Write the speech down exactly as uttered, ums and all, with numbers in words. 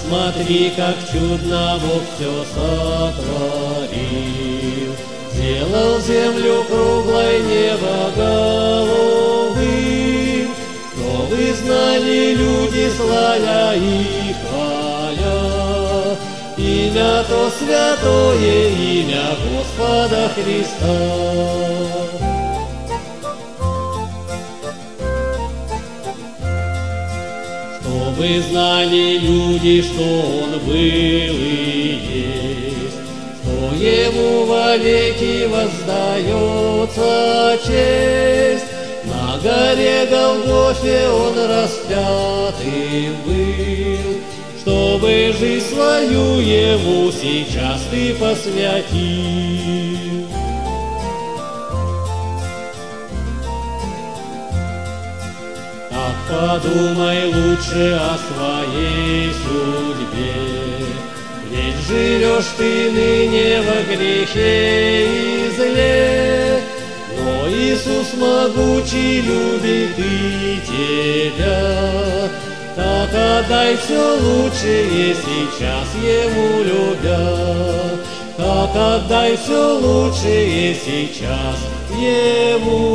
Посмотри, как чудно Бог все сотворил. Сделал землю круглой, небо голубым, чтобы знали люди, славя и хваля имя то святое, имя Господа Христа. Чтобы знали люди, что Он был и есть, что Ему вовеки воздается честь. На горе Голгофе Он распятым был, чтобы жизнь свою Ему сейчас ты посвятил. Так подумай лучше о своей судьбе, ведь живешь ты ныне во грехе и зле, но Иисус могучий любит и тебя. Так отдай все лучшее сейчас Ему любя, так отдай все лучшее сейчас Ему